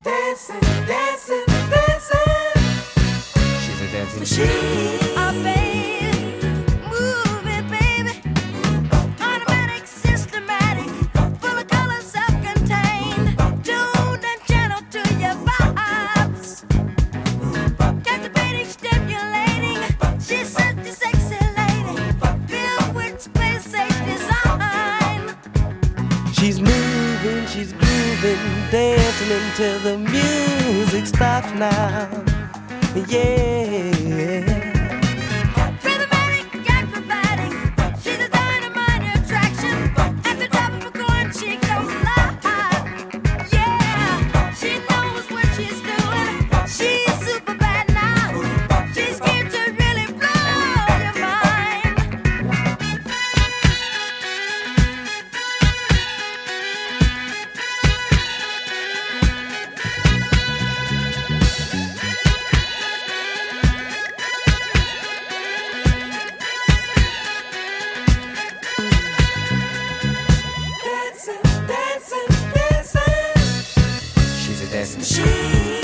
Dancing, dancing, dancing. She's a dancing machine. Oh, baby, move it, baby. Automatic, systematic, full of color, self-contained. Tuned and channeled to your vibes. Captivating, stimulating. She's such a sexy lady, filled with space-age design. She's moving, she's grooving, dancing until the music stops now. Yeah. Rhythmatic, acrobatic, she's a dynamite attraction. At the top of her coin, she goes live. Yeah, she knows what she's doing. She's super bad now. She's here to really blow your mind. Dancing, dancing, dancing. She's a dancing machine.